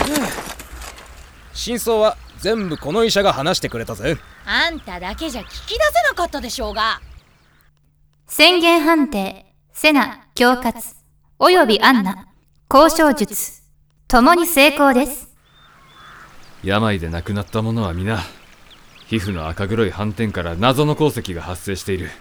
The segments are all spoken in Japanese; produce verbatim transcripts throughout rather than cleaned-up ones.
真相は全部この医者が話してくれたぜ。 あんただけじゃ聞き出せなかったでしょうが。 宣言判定、セナ、恐喝、およびアンナ、交渉術、ともに成功です。 病で亡くなった者は皆、皮膚の赤黒い斑点から謎の鉱石が発生している。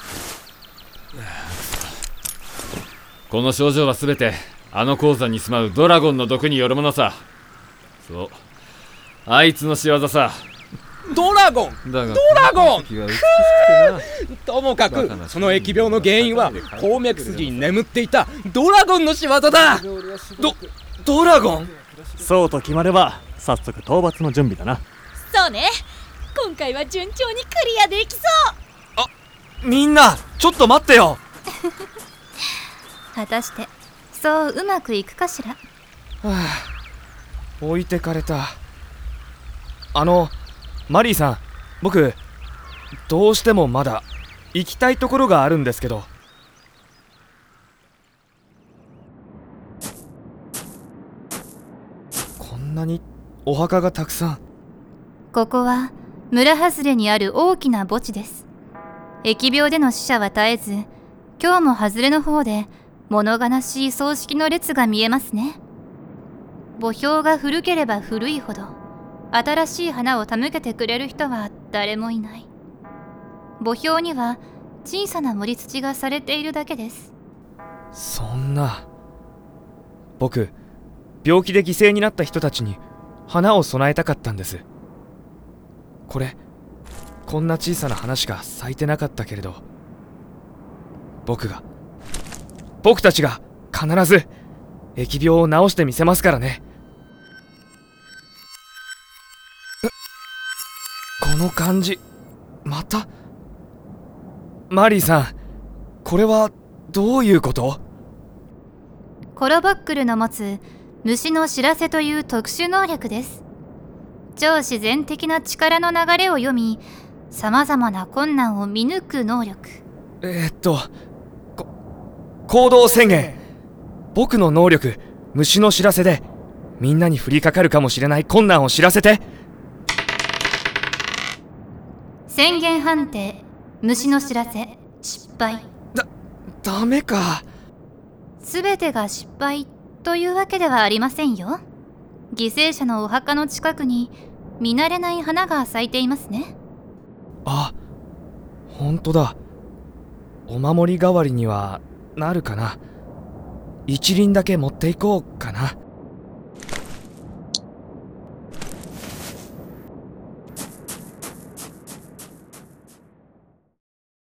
この症状はすべてあの鉱山に住まうドラゴンの毒によるものさ。そう、あいつの仕業さ。 ドラゴンだがドラゴンともかくバカなその疫病の原因は鉱脈筋に眠っていたドラゴンの仕業だ。 ドドラゴン。 そうと決まれば早速討伐の準備だな。 そうね、今回は順調にクリアできそう。 あ、みんなちょっと待ってよ。 果たしてそううまくいくかしら。 はあ、置いてかれた。あのマリーさん、僕どうしてもまだ行きたいところがあるんですけど。こんなにお墓がたくさん。 ここは村外れにある大きな墓地です。疫病での死者は絶えず、今日も外れの方で物悲しい葬式の列が見えますね。墓標が古ければ古いほど新しい花を手向けてくれる人は誰もいない。墓標には小さな盛り土がされているだけです。 そんな。僕病気で犠牲になった人たちに花を供えたかったんです。これこんな小さな花しか咲いてなかったけれど、僕が僕たちが必ず疫病を治してみせますからね。この感じ、また。マリーさん、これはどういうこと？ コロバックルの持つ虫の知らせという特殊能力です。超自然的な力の流れを読み、さまざまな困難を見抜く能力。 えー、っとこ行動宣言。僕の能力虫の知らせでみんなに降りかかるかもしれない困難を知らせて。 宣言判定、虫の知らせ失敗。 だダメか。 すべてが失敗というわけではありませんよ。犠牲者のお墓の近くに見慣れない花が咲いていますね。 あ、ほんとだ。お守り代わりにはなるかな。一輪だけ持っていこうかな。